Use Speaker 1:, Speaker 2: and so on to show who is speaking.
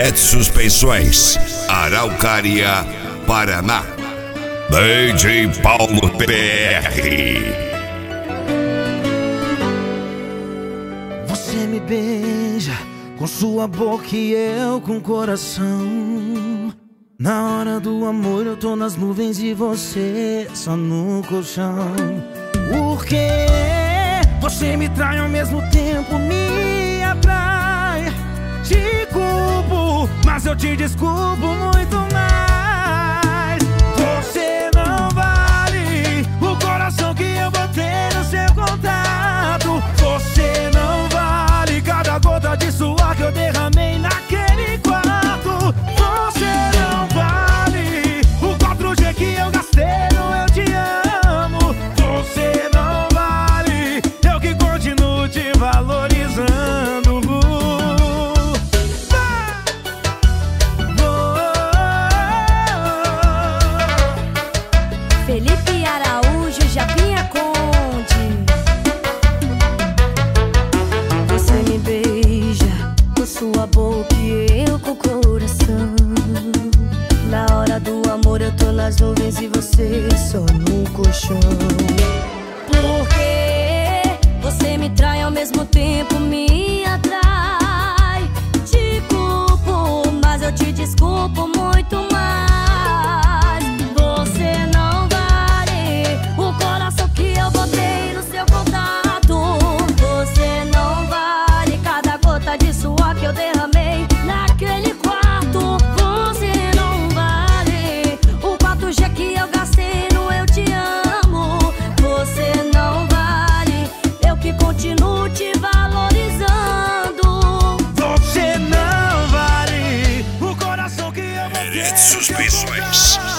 Speaker 1: Merete Suspensões, Araucária, Paraná. DJ Paulo PR.
Speaker 2: Você me beija com sua boca e eu com o coração. Na hora do amor eu tô nas nuvens e você só no colchão. Por quê? Você me trai ao mesmo tempo, me atrai. Te culpo, mas eu te desculpo muito mais. Você não vale o coração que eu botei no seu contato. Você não vale cada gota de suor que eu derramei naquele quarto. Você não vale o 4G que eu gastei no Eu Te Amo. Você não vale, eu que continuo te valorizando.
Speaker 3: Felipe Araújo, Japinha Conde. Você me beija com sua boca e eu com o coração. Na hora do amor eu tô nas nuvens e você só no colchão. Porque você me trai ao mesmo tempo, me atrai. Te culpo, mas eu te desculpo muito mais. Você não vale o coração que eu botei no seu contato. Você não vale cada gota de suor que eu derramei naquele quarto. Você não vale o 4G que eu gastei no Eu Te Amo. Você não vale, eu que continuo te valorizando.
Speaker 2: Você não vale o coração que eu botei.
Speaker 1: Merete Suspensões,